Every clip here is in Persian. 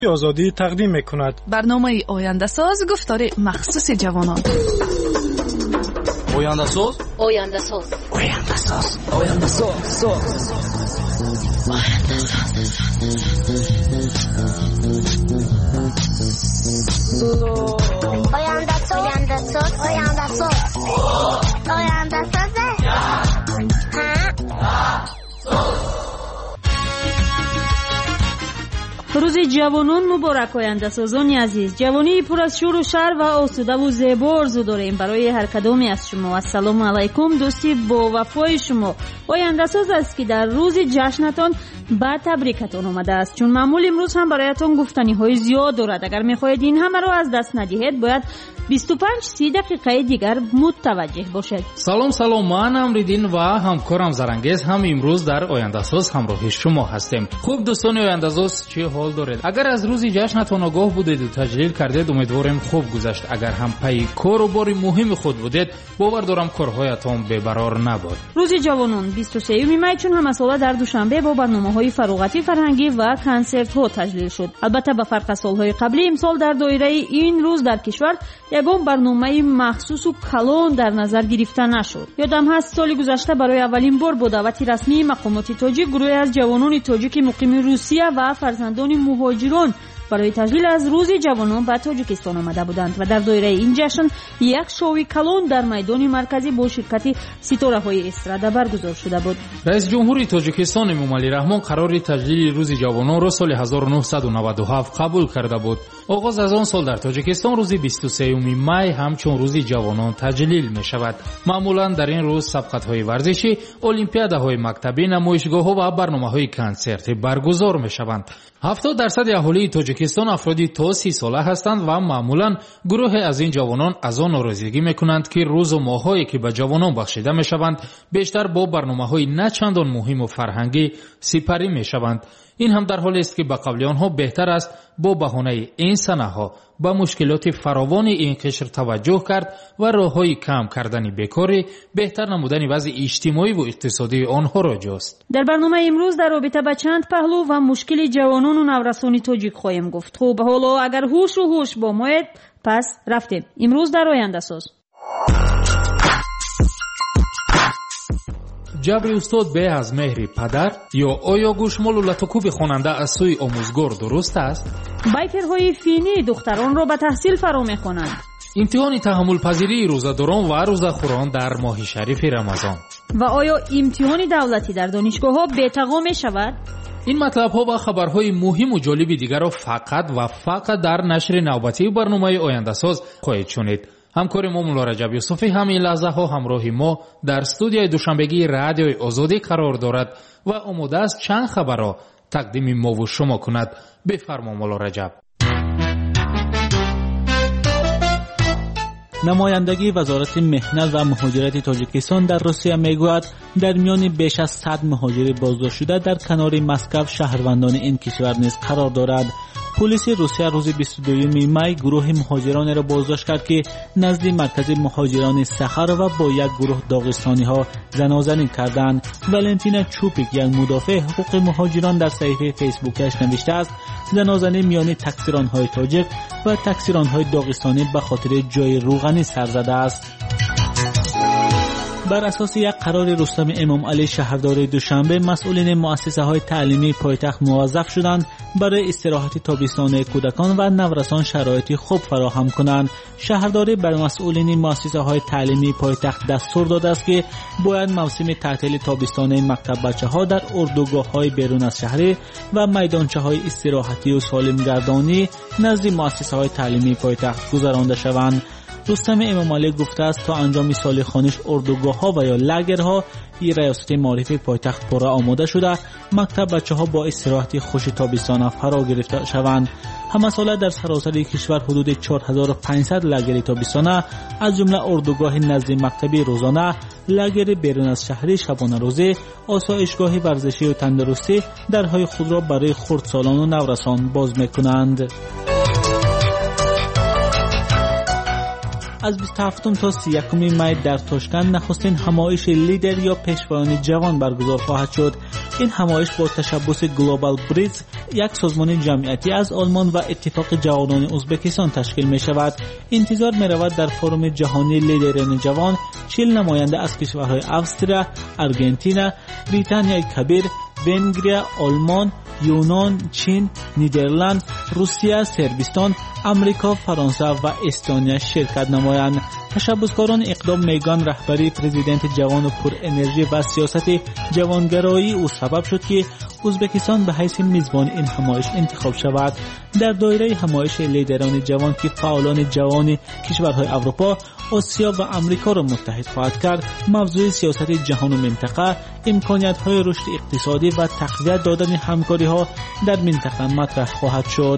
آزادی تقدیم می‌کند. برنامه آینده ساز گفتار مخصوص جوانان. آینده ساز، آینده ساز، آینده ساز، آینده ساز، آینده ساز، آینده ساز، آینده ساز، آینده ساز. روز جوانان مبارک آینده سازانی عزیز. جوانی پر از شور و شر و آسوده و زیبا آرزو داریم برای هر کدامی از شما. السلام علیکم دوستی با وفای شما. آینده ساز است که در روز جشنتان با تبریکتان آمده است. چون معمول امروز هم برایتان گفتنی های زیاد دارد. اگر میخواهید این همه را از دست ندهید باید 25-30 دقیقه دیگر متوجه باشید. سلام من امریدین و همکارم زرنگیز هم امروز در آینده ساز همراه شما هستیم. خوب دوستان آینده ساز چه حال دارید؟ اگر از روز جشنتان آگاه بودید و تجلیل کردید امیدواریم خوب گذشت. اگر هم پی کار و بار مهم خود بودید باور دارم کارهایتان بی‌قرار نبود. روز جوانان 23 می چون همه ساله در دوشنبه با برنامه‌های فراغتی فرهنگی و کنسرت‌ها تجلیل شد. البته به فرق سال‌های قبلی امسال در دایره این روز در کشور یگان برنامه مخصوص و کلان در نظر گرفته نشد. یادم هست سال گذشته برای اولین بار با دعوت رسمی مقامات تاجیک گروهی از جوانان تاجیک مقیم روسیه و فرزندان مهاجران برای تجلیل از روز جوانان به تاجیکستان آمده بودند و در دایره این جشن یک شوی کلان در میدان مرکزی با شرکت ستاره‌های استراده برگزار شده بود. رئیس جمهور تاجیکستان امامعلی رحمان قرار تجلیل روز جوانان را سال 1997 قبول کرده بود. آغاز از آن سال در تاجیکستان روز 23 می همچون روز جوانان تجلیل می شود. معمولا در این روز سبقت‌های ورزشی، المپیادهای مکتبی، نمایشگاه‌ها و برنامه‌های کنسرتی برگزار می شوند. 70% اهالی تاجیکستان افرادی تا 30 ساله هستند و معمولا گروه از این جوانان از آن نارضایتی میکنند که روز و ماهایی که به جوانان بخشیده می شوند بیشتر با برنامه‌های نه چندان مهم و فرهنگی سپری می شوند. این هم در حالی است که به قول آنها بهتر است با بهانه این سنه‌ها با مشکلات فراوان این قشر توجه کرد و راه‌های کم کردن بیکاری، بهتر نمودن وضع اجتماعی و اقتصادی آنها را جست. در برنامه امروز در رابطه با چند پهلو و مشکل جوانان و نورسان تاجیک خواهیم گفت. خب حالا اگر هوش با مایید پس رفتیم. امروز در آینده ساز. جبر استاد به از مهر پدر یا آیا گوشمال و لطکوب خواننده از سوی آموزگار درست است؟ بایکرهای فینی دختران را به تحصیل فرا می‌خوانند. امتحان تحمل پذیری روزه‌داران و روزه‌خوران در ماه شریف رمضان. و آیا امتحان دولتی در دانشگاه‌ها بی‌تقا می‌شود؟ این مطلب‌ها و خبرهای مهم و جالب دیگر را فقط در نشر نوبتی برنامه آینده ساز خواهید شنید. همکار ما مولا رجب یوسفی همین لحظه ها همراه ما در استودیوی دوشنبگی رادیوی آزادی قرار دارد و آماده است چند خبر را تقدیم ما و شما کند. بفرما مولا رجب. نمایندگی وزارت مهنت و مهاجرت تاجیکستان در روسیه میگوید در میان بیش از 100 مهاجر بازداشت شده در کنار مسکو شهروندان این کشور نیز قرار دارد. پلیس روسیه روز 22 می گروه مهاجران را بازداشت کرد که نزد مرکز مهاجران سخر و با یک گروه داغستانی ها زنازنی کردند. والنتینا چوپیک یک مدافع حقوق مهاجران در صفحه فیسبوکش نوشته است زنازنی میان تکثیران های تاجیک و تکثیران های داغستانی به خاطر جای روغنی سر زده است. بر اساس یک قرار رستم امامعلی شهردار دوشنبه مسئولین مؤسسه های تعلیمی پایتخت موظف شدند برای استراحت تابستان کودکان و نورسان شرایط خوب فراهم کنند. شهرداری بر مسئولین مؤسسه های تعلیمی پایتخت دستور داده است که باید موسم تعطیل تابستانه مکتب بچه ها در اردوگاه های بیرون از شهری و میدانچه های استراحتی و سالمگردانی نزد مؤسسه های تعلیمی پایتخت گذرانده شوند. رستم امامعلی گفته است تا انجام سال خوانش اردوگاه‌ها و یا لگرها ریاست معارف پایتخت پر آماده شده مکتب بچه‌ها با استراحت خوش تابستانه فرا گرفته شوند. همه ساله در سراسر کشور حدود 4500 لگر تابستانه از جمله اردوگاه نزد مکتبی روزانه، لگر بیرون از شهری شبانه روزی، آسایشگاه ورزشی و تندرستی درهای خود را برای خردسالان و نورسان باز می‌کنند. از 27 تا 31 می در تاشکند نخستین همایش لیدر یا پیشوایان جوان برگزار خواهد شد. این همایش با تشبث گلوبال بریز یک سازمان جمعیتی از آلمان و اتفاق جوانان ازبکستان تشکیل می شود. انتظار می رود در فروم جهانی لیدران جوان 40 نماینده از کشورهای استریا، آرژانتین، بریتانیای کبیر، ونگریا، آلمان، یونان، چین، نیدرلند، روسیه، صربستان، امریکا، فرانسه و استونیا شرکت نمایند. تشبثکاران اقدام میگن رهبری پرزیدنت جوان و پر انرژی و سیاست جوانگرایی او سبب شد که ازبکستان به حیث میزبان این همایش انتخاب شود. در دایره همایش لیدران جوان که فعالان جوان کشورهای اروپا، آسیا و امریکا را متحد خواهد کرد، موضوع سیاست جهان و منطقه، امکانیت‌های رشد اقتصادی و تقویت دادن همکاری‌ها در منطقه مطرح خواهد شد.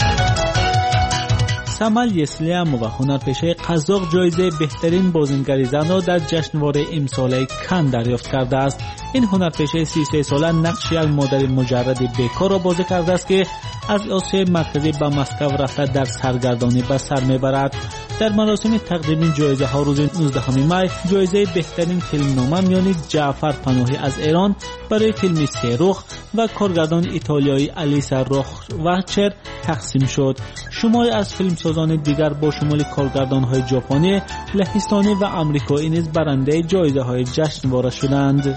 سمل یسلیم و هنرپیشه قزاق جایزه بهترین بازیگر زن را در جشنواره امسال کن دریافت کرده است. این هنرپیشه 33 ساله نقش یک مادر مجرد بیکار را بازی کرده است که از آسیای مرکزی به مسکو رفته در سرگردانی به سر میبرد. در مراسم تقدیم جایزه ها روز 19 می جایزه بهترین فیلم نامه میان جعفر پناهی از ایران برای فیلم سه رخ و کارگردان ایتالیایی الیسا روخوچر تقسیم شد. شماری از فیلمسازان دیگر با شمول کارگردان های ژاپنی، لهستانی و آمریکایی نیز برنده جایزه های جشنواره شدند.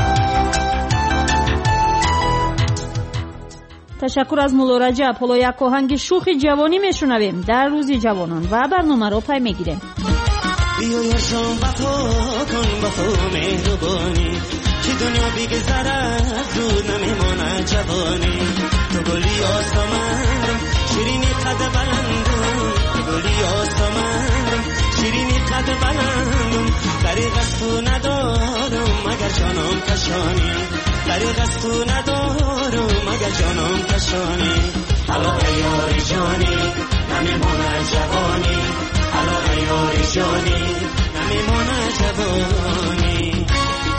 تشکر از مولا رجب. حالا یک آهنگ شوخ جوانی میشنویم در روز جوانان و برنامه رو پی میگیریم. بیا یارشان وفا کن وفا مهربانی که دنیا بگذره زود نمیمانه جوانی. تو گلی آسمان شیرینی قد بلندم، تو گلی آسمان شیرینی قد بلندم. طریق از تو ندارم مگر جانم کشانی، طریق از تو ندارم مگر جانم کشانی. علاقه یاری جانی نمیمانه جوانی، علاقه یاری جانی نمیمانه جوانی.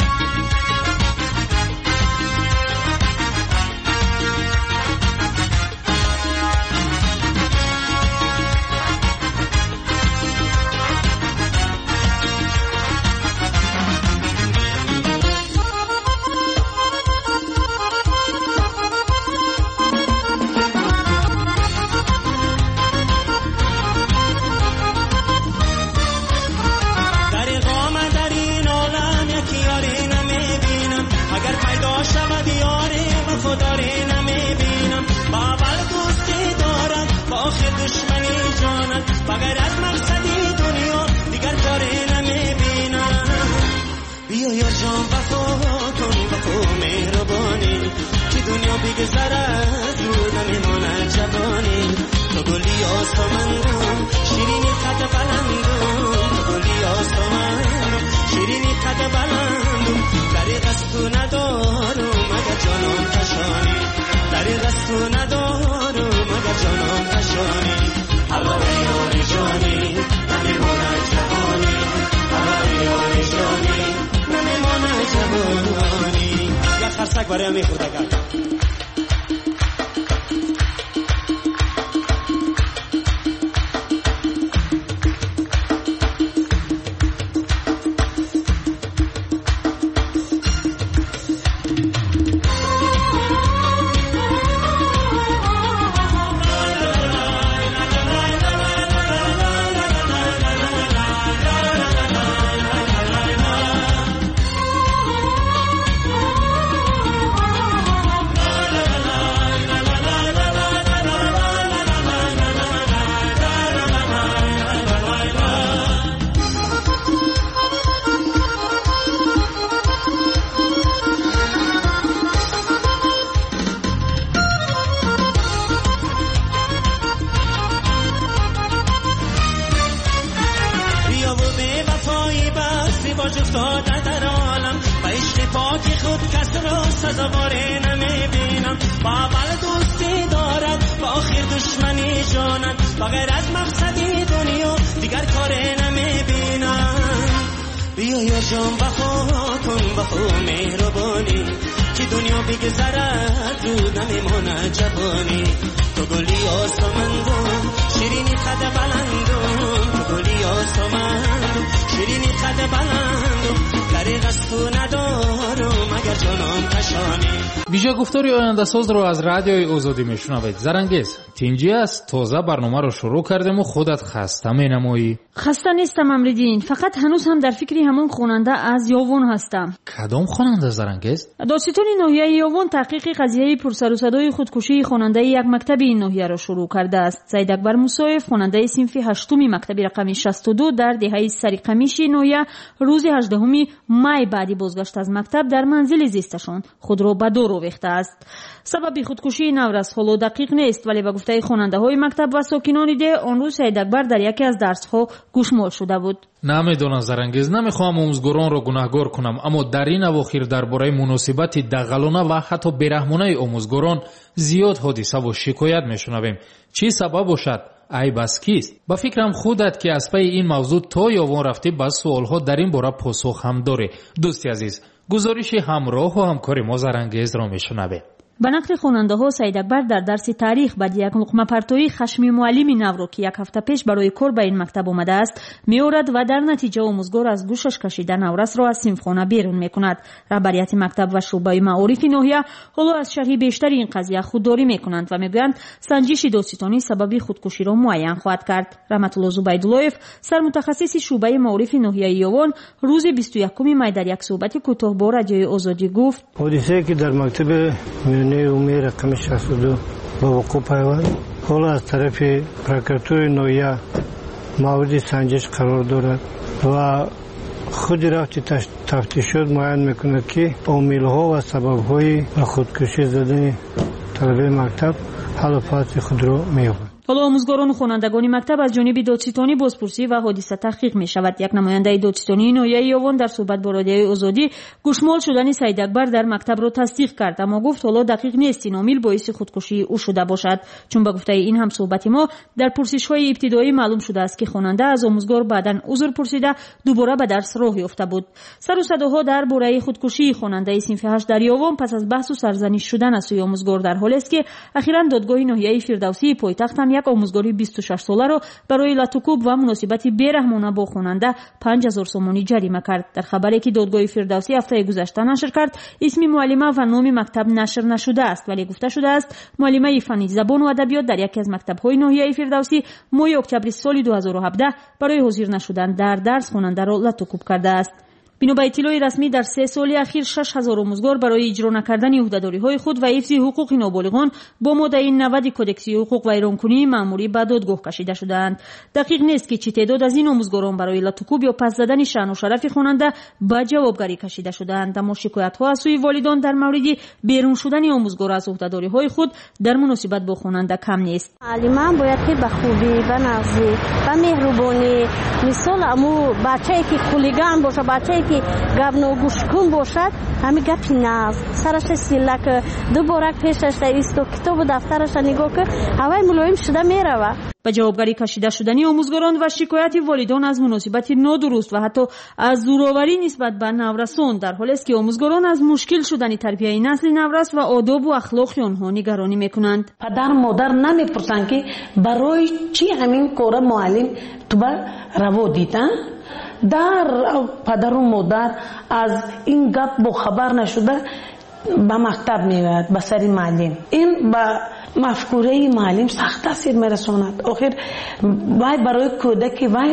بغیر از مقصدی دنیا دیگر کاری نمیبینم. بیا یار جان وفا کن وفا مهربانی که دنیا بگذره زود نمیمانه جوانی. تو گلی آسمانم شیرینی قد بلندم، تو گلی آسمانم شیرینی قد بلندم. طریق از تو ندارم مگر جانم کشانی، طریق از تو ندارم مگر جانم کشانی. علاقه یاری جانی نمیمانه جوانی، علاقه یاری جانی نمیمانه جوانی. یک خرسک برای میخوردگان. افتاده در عالم و عشق پاکی خود کس را سزاواره نمیبینم. با اول دوستی دارد و آخر دشمنی جاند، بغیر از مقصدی دنیا دیگر کاری نمیبینم. بیا یار جان وفا کن وفا مهربانی که دنیا بگذرد زود نمیمانه جوانی. تو گلی آسمندم شیرینی قد بلندم، تو گلی آسمندم شیرینی قد بلندم. طریق از تو ندارم مگر جانم کشانی. вижагуфтори ояндасозро аз радиои озодӣ мешунавед. Зарангез, тинҷӣ аст, тоза барномаро шурӯъ кардему худат хаста менамоӣ? хаста нестам Амриддин, фақат ҳанӯз ҳам дар фикри ҳамон хонанда аз Ёвон ҳастам. Кадом хонанда, Зарангез? додситони ноҳияи Ёвон таҳқиқи қазияи пурсарусадои худкушии хонандаи як мактаби ин ноҳияро шурӯъ кардааст. Саидакбар Мусоев, хонандаи синфи 8-уми мактаби рақами 62 дар деҳаи Сари Қамиши ноҳия, рӯзи 18 май баъди бозгашт аз мактаб дар манзили зисташон худро ба дор овехтааст. сабаби худкушии Навраз ҳоло дақиқ нест, вале ба гуфтаи хонандаҳои мактаб ва сокинони деҳ, он рӯз Саидакбар дар яке аз дарсҳо гӯшмол шуда буд. намедонам, Зарангез, намехоҳам омӯзгоронро гунаҳгор кунам, аммо дар ин авохир дар бораи муносибати дағалона ва ҳатто бераҳмонаи омӯзгорон зиёд ҳодисаву шикоят мешунавем. чӣ сабаб бошад? айб аз кист? ба фикрам худат ки аз пайи ин мавзӯъ то Ёвон рафтӣ ба суолҳо дар ин бора посух ҳам дорӣ. дӯсти азиз, гузориши ҳамроҳу ҳамкори мо Зарангезро мешунавем. ба нақли хонандаҳо, Саидакбар дар дарси таърих баъди як луқмапартоии хашми муаллими навро ки як ҳафта пеш барои кор ба ин мактаб омадааст меорад ва дар натиҷа омӯзгор аз гӯшаш кашида Наврасро аз синфхона берун мекунад. раҳбарияти мактаб ва шӯъбаи маорифи ноҳия ҳоло аз шарҳи бештари ин қазия худдорӣ мекунанд ва мегӯянд санҷиши додситонӣ сабаби худкуширо муайян хоҳад кард. Раҳматулло Зубайдуллоев, сармутахассиси шӯъбаи маорифи ноҳияи Ёвон, рӯзи 21 май дар як суҳбати кӯтоҳ бо радиои Озодӣ гуфт: ҳодисае ки дар мактаби умми рақами 62 ба вуқӯъ пайванд, ҳоло аз тарафи прокуратураи ноҳия мавриди санҷиш қарор дорад ва худи рафти тафтишот муайян мекунад ки омилҳо ва сабабҳои ба худкушӣ задани талабаи мактаб ҳаллу фасли худро меёбад. ҳоло омӯзгорону хонандагони мактаб аз ҷониби додситонӣ бозпурсӣ ва ҳодиса таҳқиқ мешавад. як намояндаи додситонии ноҳияи Ёвон дар суҳбат бо радиои Озодӣ гӯшмол шудани Саидакбар дар мактабро тасдиқ кард, аммо гуфт ҳоло дақиқ нест ин омил боиси худкушии ӯ шуда бошад. чун ба гуфтаи ин ҳамсуҳбати мо дар пурсишҳои ибтидоӣ маълум шудааст ки хонанда аз омӯзгор баъдан узр пурсида дубора ба дарс роҳ ёфта буд. сару садоҳо дар бораи худкушии хонандаи синфи 8 дар Ёвон пас аз баҳсу сарзаниш шудан аз сӯи омӯзгор дар ҳолест ки ахиран додгоҳи ноҳияи Фирдавсии пойтахт ҳам як омӯзгори 26 соларо барои латукуб ва муносибати бераҳмона бо хонанда 5000 сомонӣ ҷарима кард. дар хабаре ки додгоҳи Фирдавсӣ ҳафтаи гузашта нашр кард, исми муаллима ва номи мактаб нашр нашудааст, вале гуфта шудааст муаллимаи фанни забону адабиёт дар яке аз мактабҳои ноҳияи Фирдавсӣ моҳи октябри соли 2017 барои ҳозир нашудан дар дарс хонандаро латукуб кардааст. бино ба иттилои расмӣ дар 3 соли ахир 6000 омӯзгор барои иҷро накардани уҳдадориҳои худ ва ҳифзи ҳуқуқи ноболиғон бо моддаи 90 кодекси ҳуқуқ вайронкунии маъмурӣ ба додгоҳ кашида шудаанд. дақиқ нест ки чӣ теъдод аз ин омӯзгорон барои латукуб ё пас задани шаъну шарафи хонанда ба ҷавобгарӣ кашида шудаанд, аммо шикоятҳо аз сӯи волидон дар мавриди берун шудани омӯзгор аз уҳдадориҳои худ дар муносибат бо хонанда кам нест. маълима бояд ки ба хубӣ, ба назӣ, ба меҳрубонӣ, мисол аму бачае ки хулиган боша, бачае ки гапногӯшкун бошад, ҳами гапи назм сараша силла ки дубора пешаш исто китобу дафтараша нигоҳ ки ҳавай мулоим шуда мерава. ба ҷавобгарӣ кашида шудани омӯзгорон ва шикояти волидон аз муносибати нодуруст ва ҳатто аз зӯроварӣ нисбат ба наврасон дар ҳолест ки омӯзгорон аз мушкил шудани тарбияи насли наврас ва одобу ахлоқи онҳо нигаронӣ мекунанд. падар модар намепурсанд ки барои чӣ ҳамин кора муаллим ту ба раво дидан. дар падару модар аз ин гап бохабар нашуда ба мактаб меояд ба сари маълим. ин ба мафкураи маълим сахт таъсир мерасонад. охир вай барои кӯдаки вай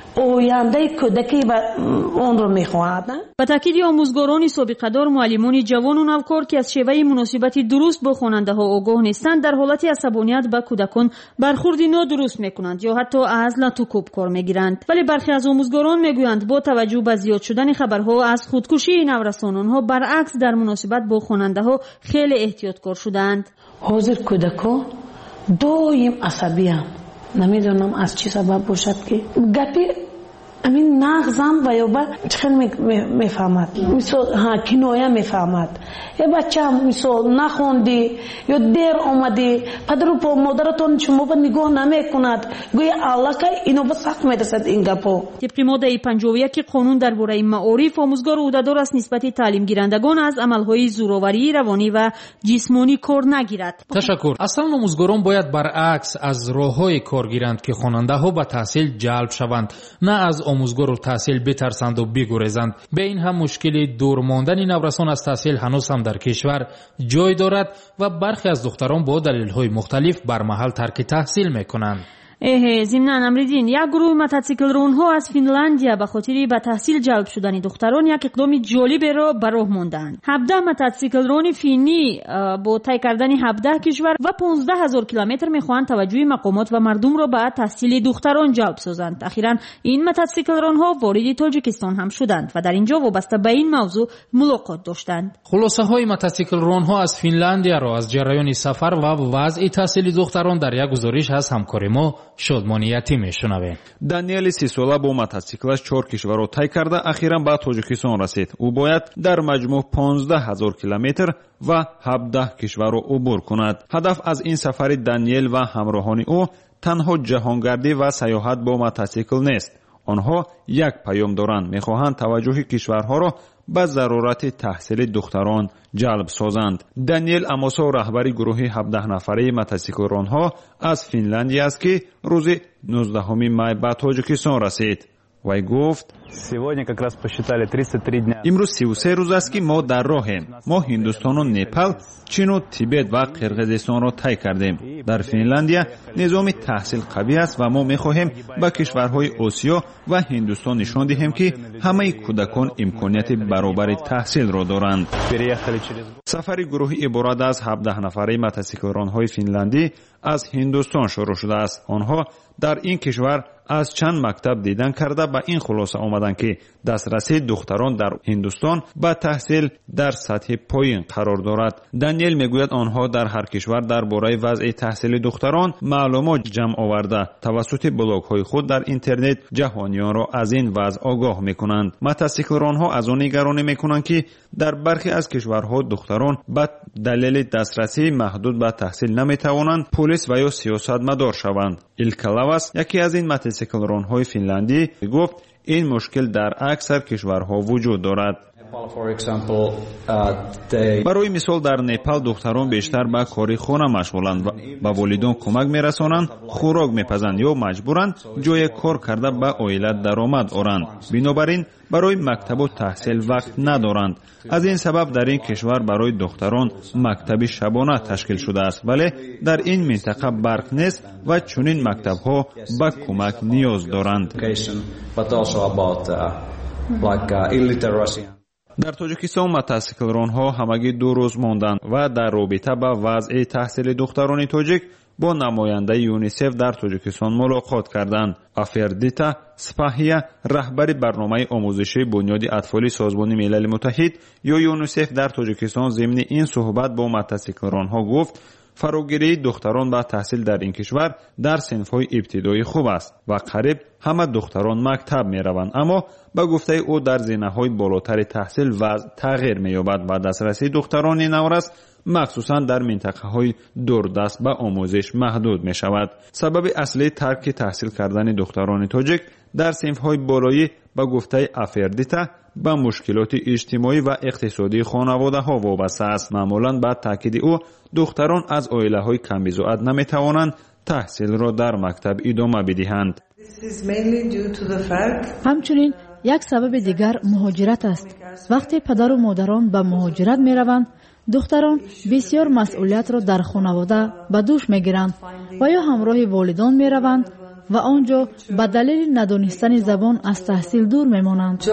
ояндаи кӯдаки онро мехоҳад. ба таъкиди омӯзгорони собиқадор, муаллимони ҷавону навкор ки аз шеваи муносибати дуруст бо хонандаҳо огоҳ нестанд, дар ҳолати асабоният ба кӯдакон бархурди нодуруст мекунанд ё ҳатто аз латукуб кор мегиранд. вале бархе аз омӯзгорон мегӯянд бо таваҷҷӯҳ ба зиёд шудани хабарҳо аз худкушии наврасон, онҳо баръакс дар муносибат бо хонандаҳо хеле эҳтиёткор шудаанд. ҳозир кӯдакҳо доим асабиам. намедонам аз чӣ сабаб бошад ки гапи амин нағзам ва ё ба чихел мефаҳмад, мисол киноя мефаҳмад. е бачаам мисол нахонди ё дер омадӣ, падару модаратон шумо ба нигоҳ намекунад, гӯя аллакай иноба сахт мерасад ин гапҳо. тибқи моддаи 51 қонун дар бораи маориф, омӯзгор уҳдадор аст нисбати таълимгирандагон аз амалҳои зӯроварӣ равонӣ ва ҷисмонӣ кор нагирад. ташаккур. аслан омӯзгорон бояд баръакс аз роҳҳое кор гиранд ки хонандаҳо ба таҳсил ҷалб шаванд, на аз آموزگار و تحصیل بترسند و بگریزند. به این هم مشکل دور ماندن نورسان از تحصیل هنوز هم در کشور جای دارد و برخی از دختران با دلایل مختلف بر محل ترک تحصیل میکنند. ضمناً امریدین یک گروه موتورسیکل رانها از فنلاندیا به خاطر به تحصیل جلب شدن دختران یک اقدام جالب را به راه ماندند. 17 موتورسیکل ران فینی با طی کردن 17 کشور و 15000 کیلومتر میخواهند توجه مقامات و مردم را به تحصیل دختران جلب سازند. اخیراً این موتورسیکل رانها وارد تاجیکستان هم شدند و در اینجا وابسته به این موضوع ملاقات داشتند. خلاصه های موتورسیکل رانها از فنلاندیا را از جریان سفر و وضع تحصیل دختران در یک گزارش از همکار ما شادمانیتی میشنویم. دانیل 30 ساله با موتورسیکلش 4 کشور را طی کرده اخیراً به تاجیکستان رسید. او باید در مجموع 15000 کیلومتر و 17 کشور را عبور کند. هدف از این سفر دانیل و همراهان او تنها جهانگردی و سیاحت با موتورسیکل نیست. آنها یک پیام دارند، میخواهند توجه کشورها را به ضرورت تحصیل دختران جلب سازند. دانیل اماسا رهبر گروه 17 نفره موتورسیکل رانها از فنلاندیا است که روز 19 می به تاجیکستان رسید. وی گفت امروز 33 روز است که ما در راهیم. ما هندوستان و نپال، چین و تیبت و قرقیزستان را طی کردیم. در فنلاندیا نظام تحصیل قوی است و ما می‌خواهیم به کشورهای آسیا و هندوستان نشان دهیم که همه کودکان امکانیت برابر تحصیل را دارند. سفر گروه عبارت از 17 نفره موتورسیکل رانهای فنلاندی از هندوستان شروع شده است. آنها در این کشور از چند مکتب دیدن کرده به این خلاصه آمدند که دسترسی دختران در هندوستان به تحصیل در سطح پایین قرار دارد. دانیل میگوید آنها در هر کشور درباره وضع تحصیل دختران معلومات جمع آورده توسط بلاگ های خود در اینترنت جهانیان را از این وضع آگاه میکنند. موتورسیکل رانها از آن نگرانی میکنند که در برخی از کشورها دختران به دلیل دسترسی محدود به تحصیل نمیتوانند پلیس و یا سیاستمدار شوند. ایلکلاواس یکی از این موتورسیکل رانهای فنلاندی گفت این مشکل در اکثر کشورها وجود دارد. برای مثال در نپال دختران بیشتر به کار خانه مشغولند و به والدین کمک میرسانند، خوراک میپزند یا مجبورند جای کار کرده به عائله درآمد آورند. بنابراین برای مکتب و تحصیل وقت ندارند. از این سبب در این کشور برای دختران مکتب شبانه تشکیل شده است، ولی در این منطقه برق نیست و چنین مکتب‌ها به کمک نیاز دارند. در تاجیکستان موتورسیکل رانها همگی 2 روز ماندند و در رابطه با وضع تحصیل دختران تاجیک با نماینده یونیسف در تاجیکستان ملاقات کردند. افردیتا سپاهیا رهبر برنامه آموزشی بنیاد اطفال سازمان ملل متحد یا یونیسف در تاجیکستان ضمن این صحبت با موتورسیکل رانها گفت فراگیری دختران به تحصیل در این کشور در صنف‌های ابتدایی خوب است و قریب همه دختران مکتب می‌روند، اما با گفته او در زینه‌های بالاتر تحصیل وضع تغییر می‌یابد و دسترسی دختران نورس مخصوصاً در منطقه‌های دوردست به آموزش محدود می‌شود. سبب اصلی ترک تحصیل کردن دختران تاجیک در صنف‌های بالایی با گفته افردیتا با مشکلات اجتماعی و اقتصادی خانواده‌ها وابسته است. معمولاً با تاکید او دختران از عائله‌های کم بضاعت نمی‌توانند تحصیل را در مکتب ادامه بدهند. همچنین یک سبب دیگر مهاجرت است. وقتی پدر و مادران به مهاجرت می‌روند، دختران بسیار مسئولیت را در خانواده به دوش می‌گیرند و یا همراه والدان می‌روند و آنجا به دلیل ندانستن زبان از تحصیل دور میمانند.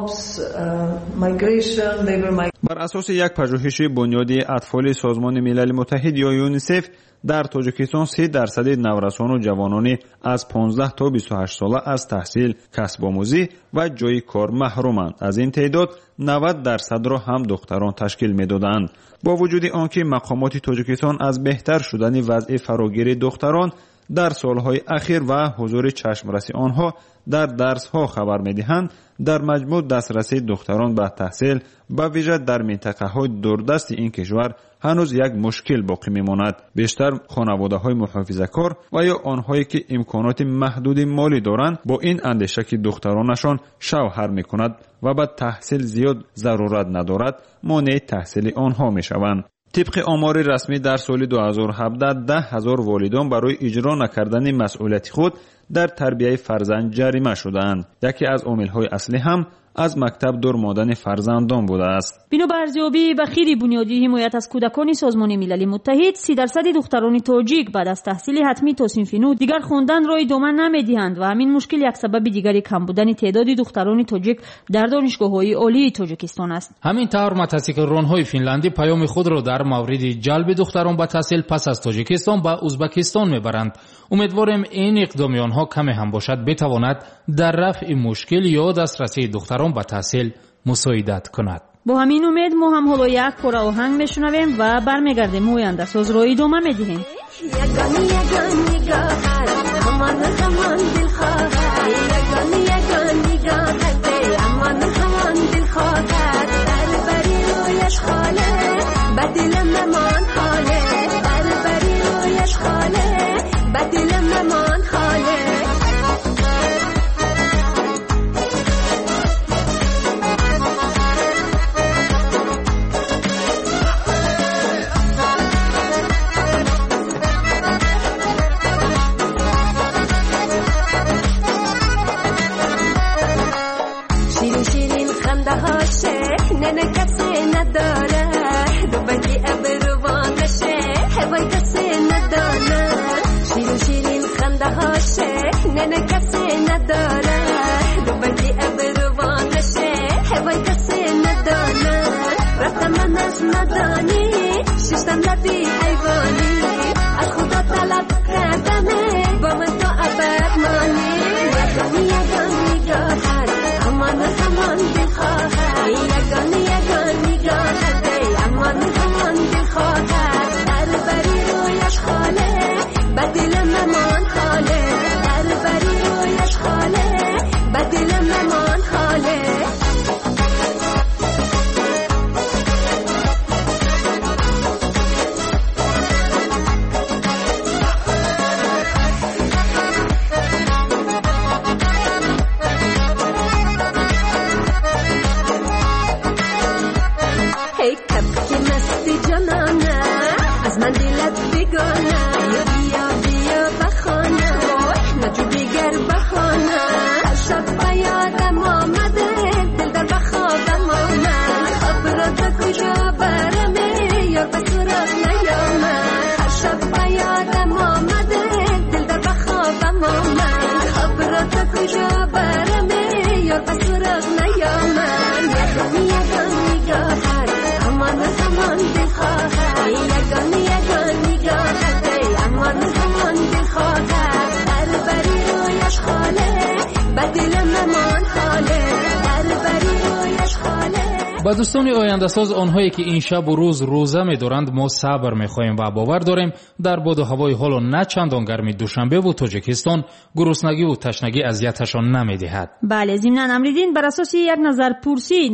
بر اساس یک پژوهش بنیاد اطفال سازمان ملل متحد یا یونیسف در تاجیکستان 3% نورسان و جوانان از 15 تا 28 ساله از تحصیل، کسب آموزی و جای کار محرومند. از این تعداد 90% را هم دختران تشکیل میدادند. با وجود آنکه مقامات تاجیکستان از بهتر شدن وضع فراگیر دختران در سالهای اخیر و حضور چشمرسی آنها در درس‌ها خبر می‌دهند، در مجموع دسترسی دختران به تحصیل به ویژه در منطقه‌های دوردست این کشور هنوز یک مشکل باقی می‌ماند. بیشتر خانواده‌های محافظه‌کار و یا آنهایی که امکانات محدود مالی دارند با این اندیشه که دخترانشان شوهر می‌کند و به تحصیل زیاد ضرورت ندارد مانع تحصیل آنها می‌شوند. طبق آمار رسمی در سال 2017 10,000 والدان برای اجرا نکردن مسئولیت خود در تربیت فرزند جریمه شدند. یکی از عامل‌های اصلی هم از مکتب دور ماندن فرزندان بوده است. بنا به ارزیابی بخیر بنیادی حمایت از کودکان سازمان ملل متحد 30% دختران تاجیک بعد از تحصیل حتمی تا صنف نو دیگر خواندن را ادامه نمی‌دهند و همین مشکل یک سبب دیگری کم بودن تعداد دختران تاجیک در دانشگاه‌های عالی تاجیکستان است. همین طور متاسکران‌های فنلندی پیام خود را در مورد جلب دختران به تحصیل پس از تاجیکستان به ازبکستان می‌برند. امیدواریم این اقدام آنها کمی هم باشد بتواند در رفع مشکل یا دسترسی دختران به تحصیل مساعدت کند. با همین امید ما هم حالا یک پاره آهنگ میشنویم و برمیگردیم و آینده ساز را ادامه میدهیم. با دوستان آینده ساز آنهایی که این شب و روز روزه می‌دارند ما صبر می‌خواهیم و باور داریم در باد و هوای حال و نه چندان گرمی دوشنبه و تاجیکستان گرسنگی و تشنگی اذیتشان نمی‌دهد. بله، ضمناً امریدین بر اساس یک نظرپرسی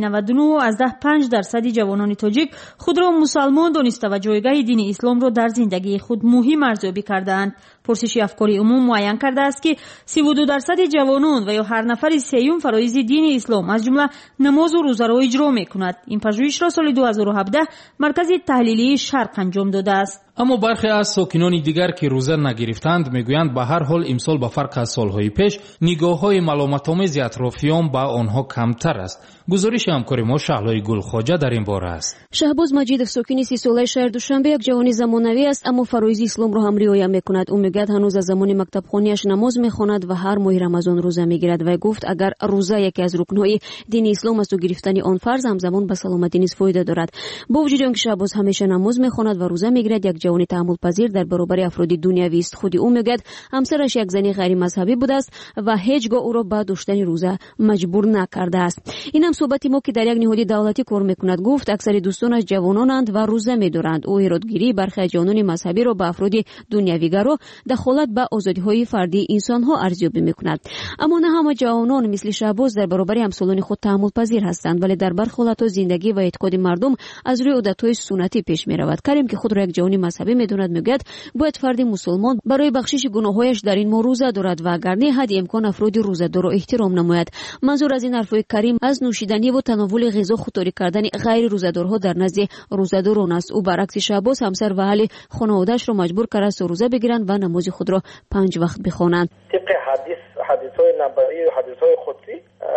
99.5% جوانان تاجیک خود را مسلمان دانسته و جایگاه دین اسلام را در زندگی خود مهم ارزیابی کردند. پرسش افکاری عموم معین کرده است که 32% جوانان و یا هر نفر سیوم فرایض دین اسلام از جمله نماز و روزه را اجرا می‌کند. این پژوهش را سال 2017 مرکز تحلیلی شرق انجام داده است. اما برخی از ساکنان دیگر که روزه نگرفتند میگویند به هر حال امسال به فرق از سالهای پیش نگاه‌های ملامت‌آمیز اطرافیان به آنها کمتر است. گزارش همکار ما شهلای گلخواجه در این باره است. شهباز مجیدов ساکن 30 ساله شهر دوشنبه یک جوان زمانوی است اما فرایض اسلام را هم رعایت می‌کند. او میگوید هنوز از زمان مکتب خوانیش نماز می‌خواند و هر ماه رمضان روزه می‌گیرد و گفت اگر روزه یکی از رکن‌های دین اسلام است و گرفتن آن فرض همزمان به سلامتی نیز فایده دارد. با وجود آنکه شهباز همیشه نماز می‌خواند و روزه می‌گیرد، یک جوان تحمل پذیر در برابر افراد دنیوی است. خود او میگوید همسرش یک زن غیر مذهبی بوده است و هیچگاه او را به داشتن روزه مجبور نکرده است. این هم صحبت ما که در یک نهاد دولتی کار میکند. گفت اکثر دوستانش جوانانند و روزه میدارند. او ایرادگیری برخی جوانان مذهبی را به افراد دنیویگرا دخالت به آزادی‌های فردی انسان‌ها ارزیابی می‌کند. اما نه همه جوانان مثل شهباز در برابر همسالان خود تحمل پذیر هستند، ولی در برخی حالت‌ها زندگی و اعتقاد مردم از روی عادت‌های سنتی پیش می‌رود. کریم که خود را یک جوان مذهبی می‌داند میگوید باید فرد مسلمان برای بخشش گناه‌هایش در این ماه روزه دارد و اگر نه حد امکان افراد روزه‌دار را احترام نماید. منظور از این حرف‌های کریم از نوشیدنی و تناول غذا خودداری کردن غیر روزه‌دارها در نزد روزه‌داران است. او برعکس شهباز همسر و اهل خانواده‌اش را مجبور کرد است روزه بگیرند و نماز خود را 5 وقت بخوانند. طبق حدیث‌های نبوی و حدیث‌های قدسی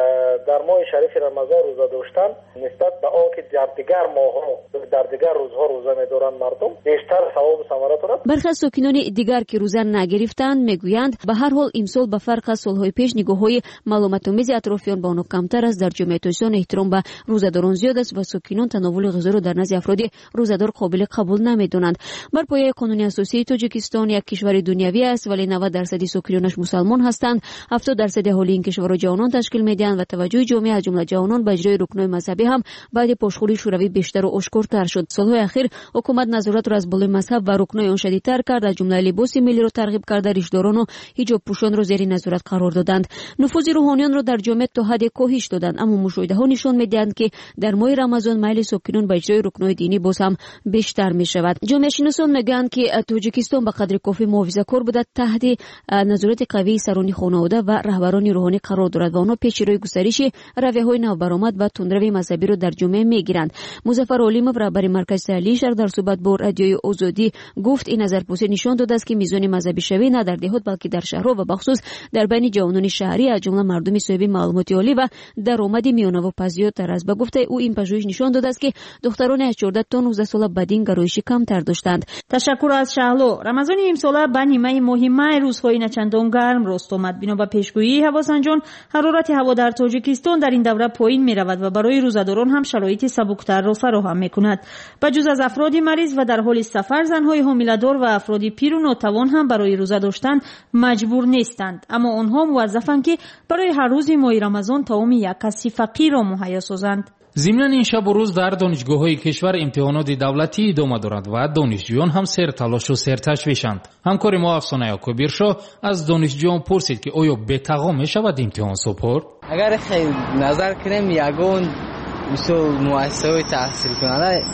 در ماه شریف رمضان روزه داشتن نسبت به آنکه در دیگر ماه‌ها در دیگر روزها روزه می‌دارند مردم بیشتر ثواب و ثمره دارد. برخی از ساکنان دیگر که روزه نگرفتند میگویند به هر حال امسال به فرق از سال‌های پیش نگاه‌های ملامت‌آمیز اطرافیان به آنها کمتر است. در جامعه تاجیکستان احترام به روزه‌داران زیاد است و ساکنان تناول غذا را در نزد افراد روزه‌دار قابل قبول نمی‌دانند. بر پایه قانون اساسی تاجیکستان یک کشور دنیوی است ولی 90% ساکنانش مسلمان هستند. 70% اهالی این کشور را جوانان تشکیل می‌دهند و توجه جامعه از جمله جوانان به اجرای رکن‌های مذهبی هم بعد پاشخوری شوروی بیشتر و آشکارتر شد. سال‌های اخیر حکومت نظارت را از بالای مذهب و رکن‌های آن شدیدتر کرد، از جمله لباس ملی را ترغیب کرده، ریشداران و حجاب پوشان را زیر نظارت قرار دادند. نفوذ روحانیان را در جامعه تا حد کاهش دادند، اما مشاهده‌ها نشان می‌دهند که در ماه رمضان میل ساکنان به اجرای رکن‌های دینی باز هم بیشتر می‌شود. جامعه شناسان می‌گویند که تاجیکستان به قدر کافی محافظه‌کار بوده، تحت نظارت قوی سران خانواده و رهبران روحانی قرار دارد و آنها پیش روی گسترش رویه‌های نوبرآمد و تندروی مذهبی را در جامعه می‌گیرند. مظفر علیمov رهبر مرکز تحلیل شهر در صحبت با رادیوی آزادی گفت این نظرپرسی نشان داده است که میزان مذهبی شوی نه در دهات بلکه در شهرها و بخصوص در بین جوانان شهری از جمله مردم صاحب معلومات عالی و درآمد میانه و پزیادتر است. به گفته او این پژوهش نشان داده است که دختران از 14 تا 19 ساله بدین گرایشی کمتر داشتند. تشکر از شهلو. رمضان امسال به نیمه مهم روزهای نچندان گرم راست آمد. بنا به پیشگویی هواسنجان حرارت هوا در تاجیکستان در این دوره پایین می رود و برای روزه‌داران هم شرایط سبکتر را فراهم می کند. بجز از افراد مریض و در حال سفر، زنهای حامله‌دار و افراد پیر و ناتوان هم برای روزه داشتن مجبور نیستند، اما آنها موظفند که برای هر روز ماه رمضان طعام یک کسی فقیر را مهیا سازند. ضمن این شب و روز در دانشگاه‌های کشور امتحانات دولتی ادامه دارد و دانشجویان هم سر تلاش و سر تشویشند. همکار ما افسانه یعقوبی‌رشا از دانشجویان پرسید که آیا بتقا می‌شود امتحان سپرد؟ اگر خیلی نظر کنیم یگان مثل مؤسسه‌های تحصیل کننده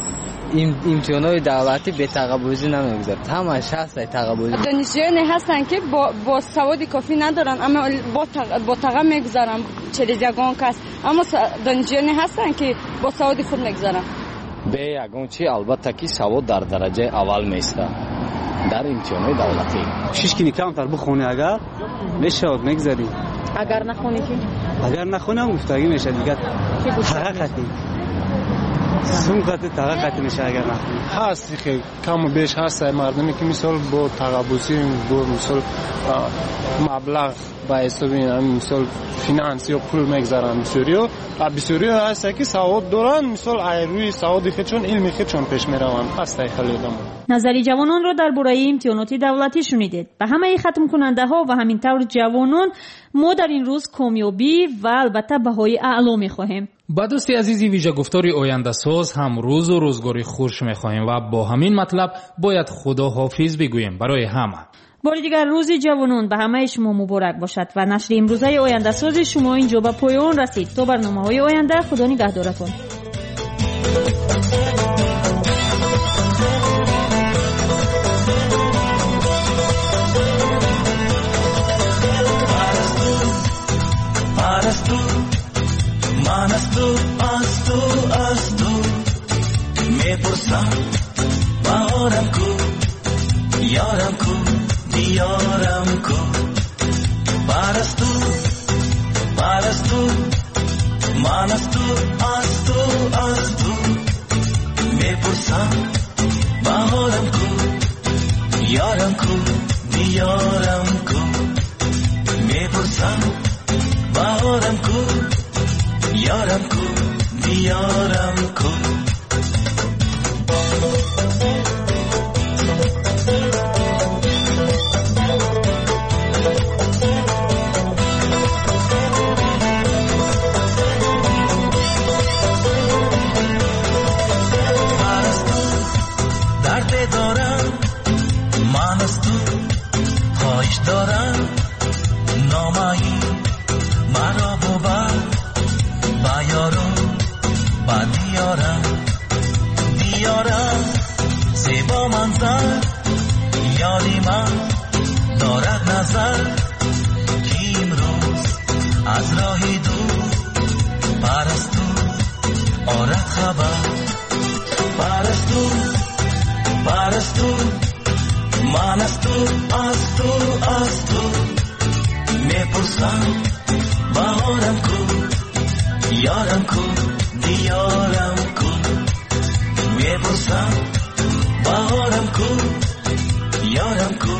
امتحانات دولتی به تقبولی نمیگذارد، همش هست تقبولی. دانشجویان هستن که با سواد کافی ندارن اما با تقبول میگذارن چلیز یگان کس، اما دانشجویان هستن که با سواد خود میگذارن. به یگان چی البته که سواد در درجه اول میسته در امتحانات دولتی. 6 کلی کمتر بخونی اگر میشود میگذاری. اگر نخونی که؟ اگر نخونی هم گفتگی میشه دیگه. حقیقتی. سمقت تقاقت میشه اگر نخونی. هست که کم و بیش هست مردمی که مثال با تقبوسی با مثال مبلغ با حساب مثال فینانس یا پول میگذارن بسیاری هست که سواد دارن، مثال روی سواد خودشون علم خودشون پیش میروند. هست خیلی دم. نظری جوانان را درباره امتحانات دولتی شنیدید. به همه ختم کننده ها و همینطور جوانان ما در این روز کامیابی و البته بهای اعلا میخواهیم. با دوستی عزیزی ویژه گفتاری آینده ساز هم روز و روزگاری خوش میخواهیم و با همین مطلب باید خدا حافظ بگوییم برای همه. بار دیگر روز جوانان به همه شما مبارک باشد و نشر امروزه آینده ساز شما اینجا به پایان رسید. تا برنامه‌های آینده خدا نگهدارتون. از تو میپرسم بهارم کو یارم کو دیارم کو پرستو من از تو میپرسم بهارم کو یارم کو دیارم کو میپرسم بهارم کو یارم کو دیارم کو درد دارم من از تو بیارم نامایی مرا بود بیارم با دیارم زیبا منظر یادی من دارد نظر که امروز از راهی دور پرستو آرد خبر پرستو من از تو میپرسم بهارم کو یارم کو دیارم کو میپرسم بهارم کو یارم کو